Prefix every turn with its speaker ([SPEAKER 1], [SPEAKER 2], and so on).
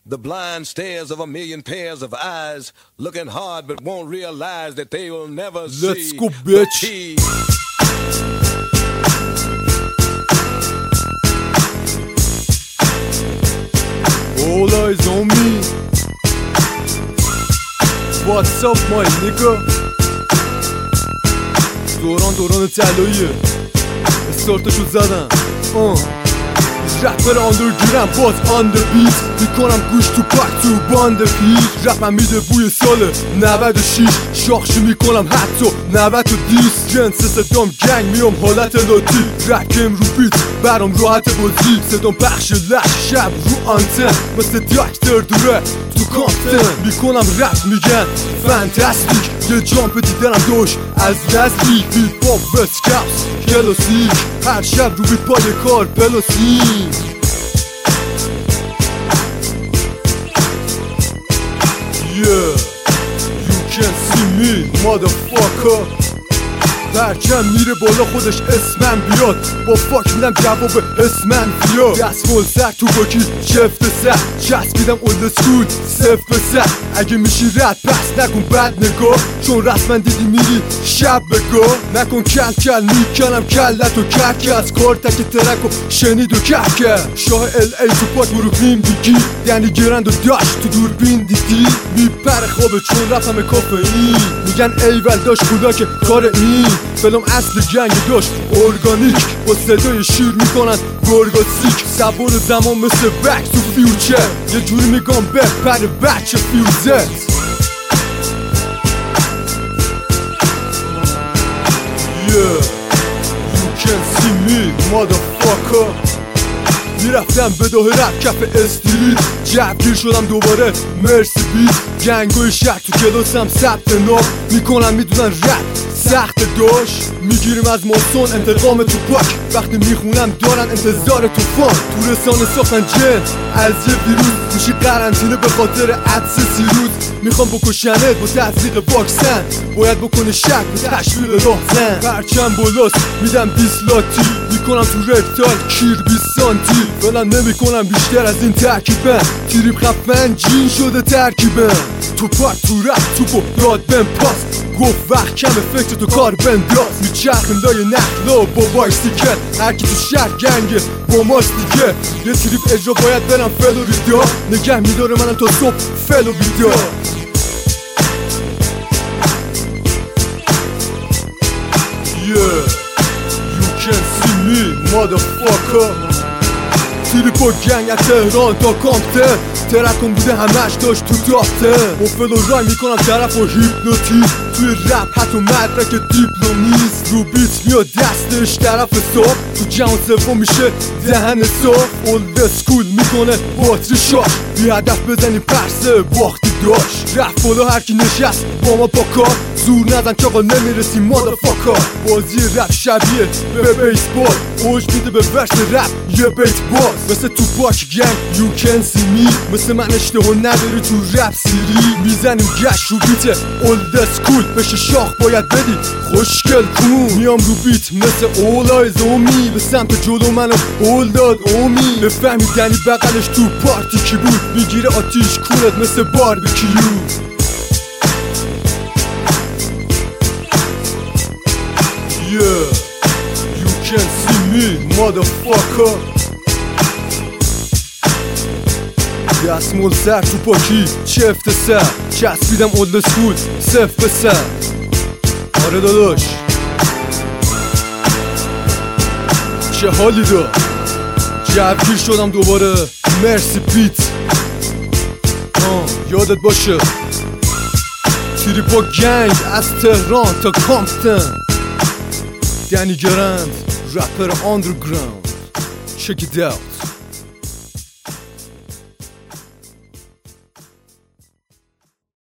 [SPEAKER 1] The blind stares of a million pairs of eyes, looking hard but won't realize that they will never see.
[SPEAKER 2] Let's go, bitch. All eyes on me. What's up my nigga? دوران طلاییه. استارتشو زدم. رپر آندرگیرم باز آندر بیت، میکنم گوش تو پک تو باند پیش. رپم میده بوی سال 96، شاخشی میکنم حتی 90 جنس صدام گنگ میام حالت لاتی. رکم رو بیت برام راحت بازی، صدام پخش لش شب رو آنتن مثل دکتر دوره تو کامپتن. میکنم رپ میگن فانتاستیک، یه جامپ دیدنم دوش از نزدیک. بیت پاپ وست کپس کلاسیک، هر شب رو بیت پای کار پلاسیک. Yeah, you can see me, motherfucker. پرچم میره بالا خودش اسمم بیاد، با فاک میدم جواب اسمم بیاد. دستمال سر تو باکی شفت سر، چسبیدم اولد سکول 0%. اگه میشی رد پس نکن بد نگاه، چون رسما دیدی میری شب بگاه. نکن کل کل میکنم کلت و کک، از کار تک ترک و شنید و کک. شاه ال ای تو پاک برو بیم دیگی، یعنی گرند و داشت تو دوربین دیدی. میپره خوابه چون رفتم کافئین، میگن ایول داشت خدا که کار این. فلم اصل جنگ داشت ارگانیک، با صدای شیر میکنن گرگاسیک. سوار زمان مثل بک تو فیوچر، یه جوری میگم بپره بچه فیوزت. Yeah, you can see me, motherfucker. میرفتم به داه رپ کف استریت، جبگیر شدم دوباره مرسی بیت. گنگوی شهر تو کلاسم ثبت نام میکنن، میدونن رپ سخت داش. میگیریم از ماسون انتقام تو پاک، وقتی میخونم دارن انتظار توفان. تو رسانه ساختن جن از یه ویروس، میشی قرنطینه به خاطر عدس سیروس. میخوام بکشنت با تزریق واکسن، باید بکنه شک به تشویق راهزن. پرچم بالاست میدم 20 لاتی، میکنم تو رکتال کیر 20 سانتی. فعلا نمیکنم بیشتر از این ترکیبن، تیریب خفن جین شده ترکیبن. تو پاک تو رفت توپو داد بهم پاس، گفت وقت کمه فکر تو کار بنداز. میچرخیم لای نخلا با بایسیکل، هرکی تو شهر گنگه با ماست دیگه. یه تریپ اجرا باید برم فلوریدا، نگه میداره منم تا صبح فلو بیدا. Yeah, you can see me, motherfucker. تریپا گنگ از تهران تا کامپتن، ترکم بوده همش داشت تو تاپتن. با فلو رای میکنم طرف و هیپنوتیز، توی رپ حتی مدرک دیپلم نیست. رو بیت میاد دستش طرف صاف، تو جهان سوم میشه دهن صاف. اولد سکول میکنه باتری شاش، بی هدف بزنی پرسه باختی داشت. رفت بالا هرکی نشست با ما پاکار، زور نزن که آقا نمیرسی مادرفاکار. بازی رپ شبیه به بیسبال، اوج میده به ورس رپ یه بیت باز. مثل تو پاک گنگ you can see me، مثل من اشتها نداری تو رپ سیری. میزنیم گشت رو بیت اولد سکول، بشه شاخ باید بدی خوشگل کون. میام رو بیت مثل all eyes on me، به سمت جلو منو هول داد اومی. بفهمیدنی بغلش تو پارتی کی بود، میگیره آتیش کونت مثل باربیکیو. Yeah, you can see me, motherfucker. دستمال سر تو پاکی چفت سر، چسبیدم اولد سکول 0%. آره داداش چه حالی داد، جوگیر شدم دوباره مرسی بیت. یادت باشه تریپا گنگ از تهران تا کامپتن. دنی گرند رپر آندرگراند، check it out.